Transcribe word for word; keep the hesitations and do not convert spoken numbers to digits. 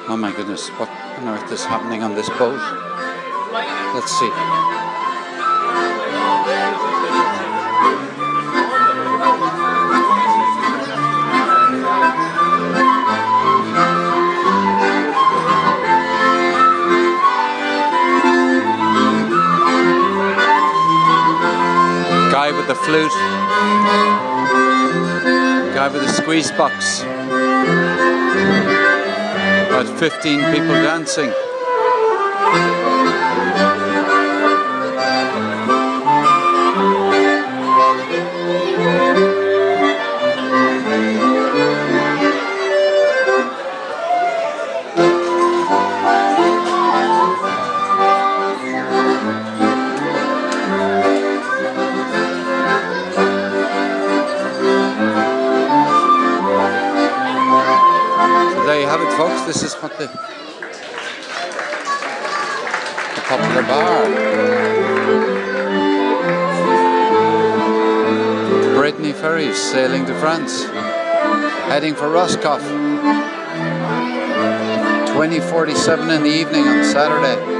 Oh my goodness, what on earth is happening on this boat? Let's see. Guy with the flute. Guy with the squeeze box. About fifteen people dancing. There you have it, folks. This is what the, the popular bar. Brittany ferries sailing to France, heading for Roscoff. twenty forty-seven in the evening on Saturday.